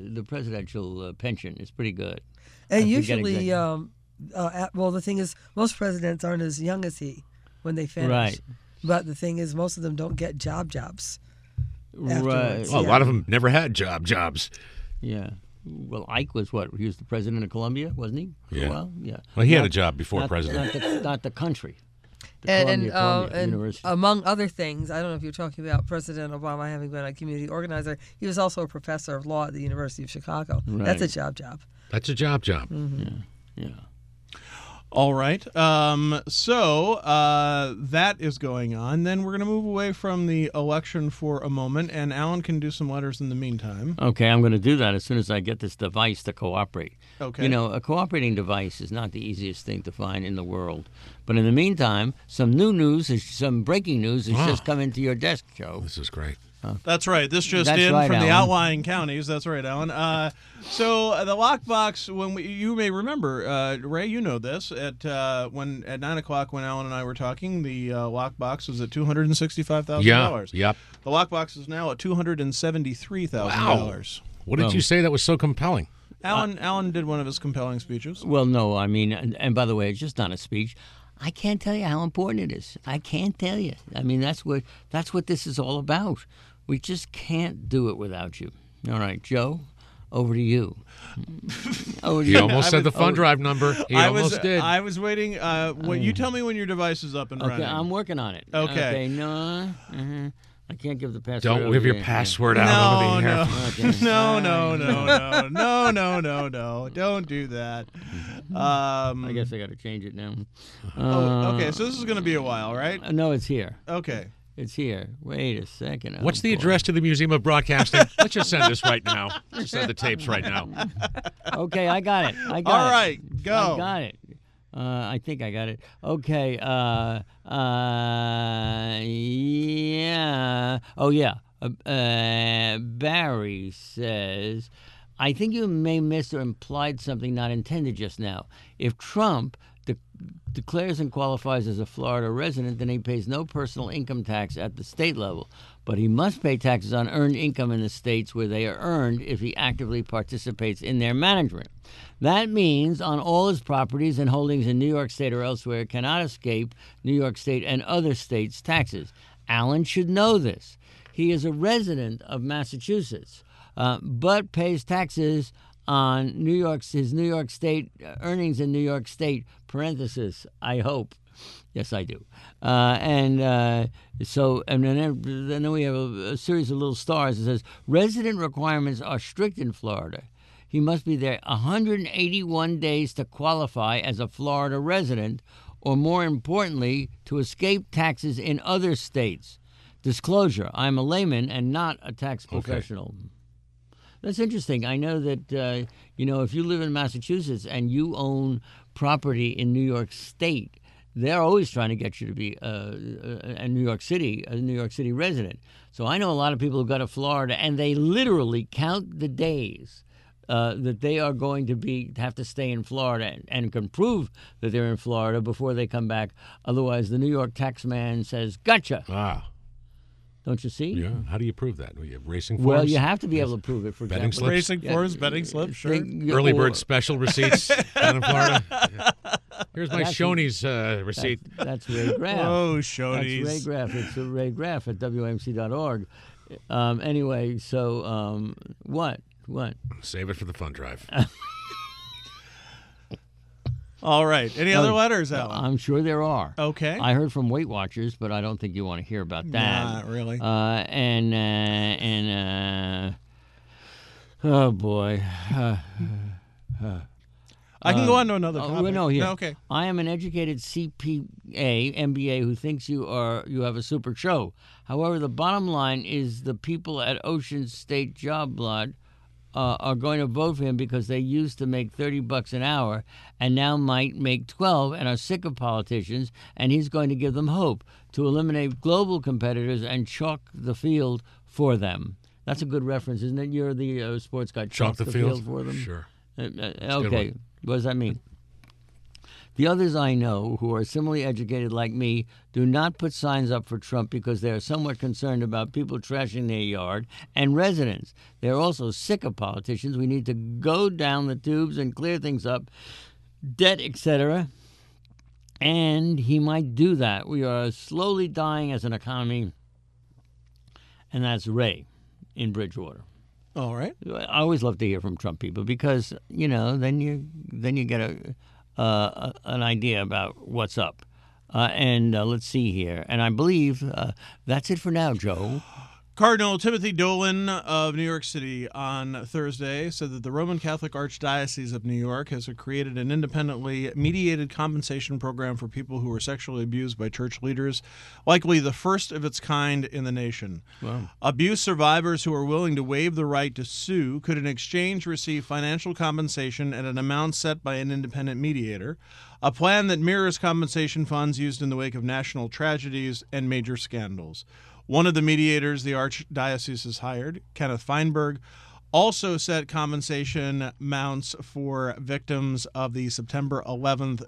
pension is pretty good. And usually, the thing is, most presidents aren't as young as he when they finish. Right. But the thing is, most of them don't get jobs. Right. Afterwards. Well, a lot of them never had jobs. Yeah. Well, Ike was what? He was the president of Columbia, wasn't he? Yeah. Well, yeah. Well, he had a job before president. Not the country. And University. among other things, I don't know if you're talking about President Obama having been a community organizer, he was also a professor of law at the University of Chicago. Right. That's a job. That's a job. Mm-hmm. Yeah. All right. So that is going on. Then we're going to move away from the election for a moment, and Alan can do some letters in the meantime. Okay, I'm going to do that as soon as I get this device to cooperate. Okay. You know, a cooperating device is not the easiest thing to find in the world. But in the meantime, some breaking news has just come into your desk, Joe. This is great. That's right. This just That's in right, from the Alan. outlying counties. That's right, Alan. So the lockbox, you may remember, Ray, you know this, at 9 o'clock when Alan and I were talking, the lockbox was at $265,000. Yeah. Yep. The lockbox is now at $273,000. Wow. What did you say that was so compelling? Alan did one of his compelling speeches. Well, no, I mean, and by the way, it's just not a speech. I can't tell you how important it is. I can't tell you. I mean, that's what this is all about. We just can't do it without you. All right, Joe, over to you. He almost said the fund drive number. He almost did. I was waiting. You tell me when your device is up and running. Okay, I'm working on it. Okay. No. I can't give the password. Don't give your password out over the air. Okay. No. Don't do that. I guess I got to change it now. Okay, so this is going to be a while, right? No, it's here. Okay. It's here. Wait a second. What's the address to the Museum of Broadcasting? Let's just send this right now. Just send the tapes right now. Okay, I got it. All right, go. I got it. I think I got it. Okay. Yeah. Oh, yeah. Barry says, I think you may miss or implied something not intended just now. If Trump declares and qualifies as a Florida resident, then he pays no personal income tax at the state level. But he must pay taxes on earned income in the states where they are earned if he actively participates in their management. That means on all his properties and holdings in New York State or elsewhere cannot escape New York State and other states' taxes. Alan should know this. He is a resident of Massachusetts, but pays taxes on his New York State earnings in New York State, parenthesis, I hope. Yes, I do. And then we have a series of little stars. It says, resident requirements are strict in Florida. He must be there 181 days to qualify as a Florida resident, or more importantly, to escape taxes in other states. Disclosure, I'm a layman and not a tax professional. Okay. That's interesting. I know that, if you live in Massachusetts and you own property in New York State, they're always trying to get you to be a New York City resident. So I know a lot of people who go to Florida, and they literally count the days that they are going to have to stay in Florida and can prove that they're in Florida before they come back. Otherwise, the New York tax man says, gotcha. Ah. Don't you see? Yeah. How do you prove that? You have racing forms? Well, you have to be able to prove it. For betting example, slips? Racing forms, betting slips, sure. Early bird special receipts down in Florida. Here's my Shoney's receipt. That's Ray Graff. Oh, That's Shoney's. Ray Graff. It's Ray Graff at WAMC.org. Anyway, so what? Save it for the fun drive. All right. Any other letters, Alan? I'm sure there are. Okay. I heard from Weight Watchers, but I don't think you want to hear about that. Not really. Oh boy. I can go on to another topic. No, here. No, okay. I am an educated CPA, MBA, who thinks you have a super show. However, the bottom line is the people at Ocean State Job Lot are going to vote for him because they used to make $30 an hour and now might make 12 and are sick of politicians, and he's going to give them hope to eliminate global competitors and chalk the field for them. That's a good reference, isn't it? You're the sports guy. Chalk the field for them? Sure. Okay. What does that mean? The others I know who are similarly educated like me do not put signs up for Trump because they are somewhat concerned about people trashing their yard and residents. They're also sick of politicians. We need to go down the tubes and clear things up, debt, etc. And he might do that. We are slowly dying as an economy, and that's Ray in Bridgewater. All right. I always love to hear from Trump people because then you get an idea about what's up. And let's see here. And I believe that's it for now, Joe. Cardinal Timothy Dolan of New York City on Thursday said that the Roman Catholic Archdiocese of New York has created an independently mediated compensation program for people who were sexually abused by church leaders, likely the first of its kind in the nation. Wow. Abuse survivors who are willing to waive the right to sue could in exchange receive financial compensation at an amount set by an independent mediator, a plan that mirrors compensation funds used in the wake of national tragedies and major scandals. One of the mediators the Archdiocese has hired, Kenneth Feinberg, also set compensation amounts for victims of the September 11,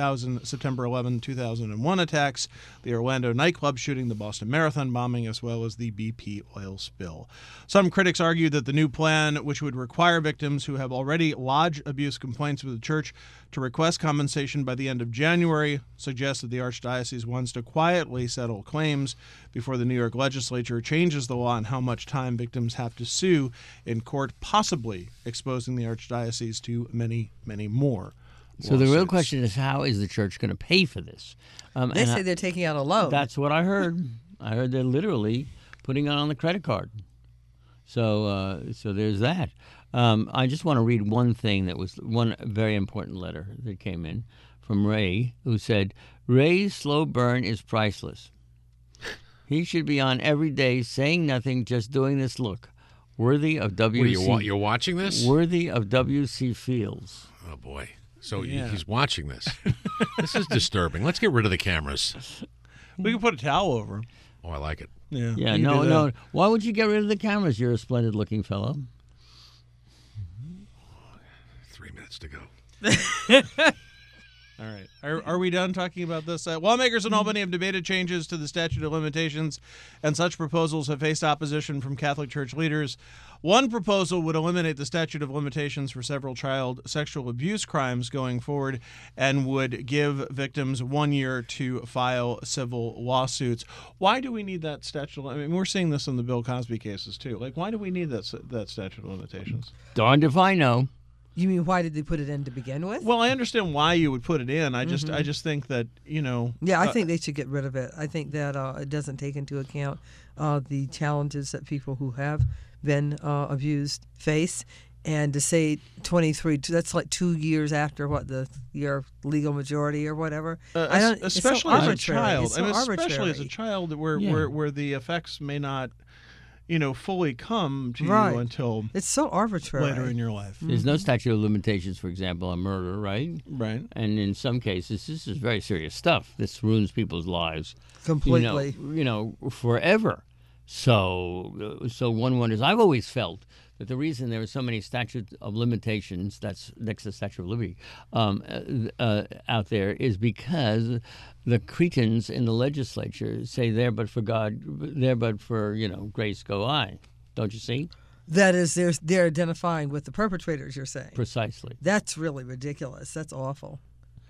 2001 attacks, the Orlando nightclub shooting, the Boston Marathon bombing, as well as the BP oil spill. Some critics argue that the new plan, which would require victims who have already lodged abuse complaints with the church to request compensation by the end of January, suggests that the Archdiocese wants to quietly settle claims before the New York legislature changes the law on how much time victims have to sue in court, possibly exposing the Archdiocese to many, many more So the real lawsuits. question is, how is the church going to pay for this? They say they're taking out a loan. That's what I heard. I heard they're literally putting it on the credit card. So there's that. I just want to read one thing that was one very important letter that came in from Ray, who said, Ray's slow burn is priceless. He should be on every day saying nothing, just doing this look. Worthy of WC. What, you're watching this? Worthy of W.C. Fields. Oh, boy. So Yeah. he's watching this. This is disturbing. Let's get rid of the cameras. We can put a towel over him. Oh, I like it. Yeah, Yeah, you can do that. no. Why would you get rid of the cameras? You're a splendid-looking fellow. 3 minutes to go. All right. Are we done talking about this? Lawmakers in Albany have debated changes to the statute of limitations, and such proposals have faced opposition from Catholic Church leaders. One proposal would eliminate the statute of limitations for several child sexual abuse crimes going forward and would give victims 1 year to file civil lawsuits. Why do we need that statute? I mean, we're seeing this in the Bill Cosby cases, too. Like, why do we need that statute of limitations? Darned if I know. You mean, why did they put it in to begin with? Well, I understand why you would put it in. I just think that, Yeah, I think they should get rid of it. I think that it doesn't take into account the challenges that people who have been abused face. And to say 23, that's like 2 years after your legal majority or whatever. Especially as a child. It's so especially arbitrary. as a child where the effects may not, fully come to Right. you until It's so arbitrary. later in your life. There's no statute of limitations, for example, on murder, right? Right. And in some cases, this is very serious stuff. This ruins people's lives. Completely. Forever. So one wonders. I've always felt that the reason there are so many statutes of limitations, that's next to Statute of Liberty, out there is because the cretins in the legislature say, "There but for God, there but for grace go I." Don't you see? That is, they're identifying with the perpetrators, you're saying. Precisely. That's really ridiculous. That's awful.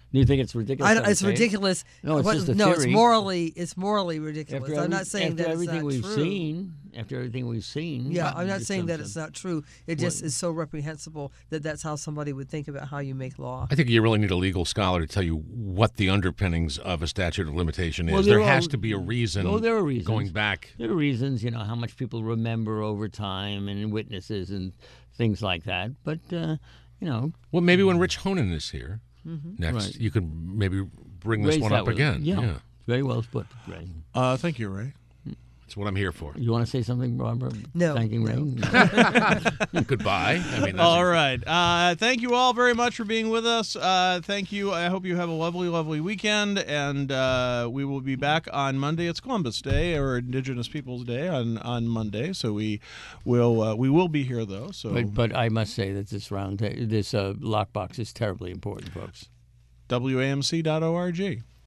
Do you think it's ridiculous? It's ridiculous. No, it's just a no, theory. it's morally ridiculous. I'm not saying that it's not true. After everything we've seen. Yeah, I'm not saying that it's not true. It just is so reprehensible that that's how somebody would think about how you make law. I think you really need a legal scholar to tell you what the underpinnings of a statute of limitation is. Well, there has to be a reason. Oh, there are reasons. Going back. There are reasons, how much people remember over time and witnesses and things like that. But, Well, maybe when Rich Honan is here next, Right. you could maybe bring this raise one that up with- again. Yeah. Very well put, Ray. Thank you, Ray. That's what I'm here for. You want to say something, Barbara? No. Thanking Ray? Goodbye. I mean, All right. Thank you all very much for being with us. Thank you. I hope you have a lovely, lovely weekend. And we will be back on Monday. It's Columbus Day or Indigenous Peoples Day on Monday. So we will be here though. So But I must say that this lockbox is terribly important, folks. WAMC.org.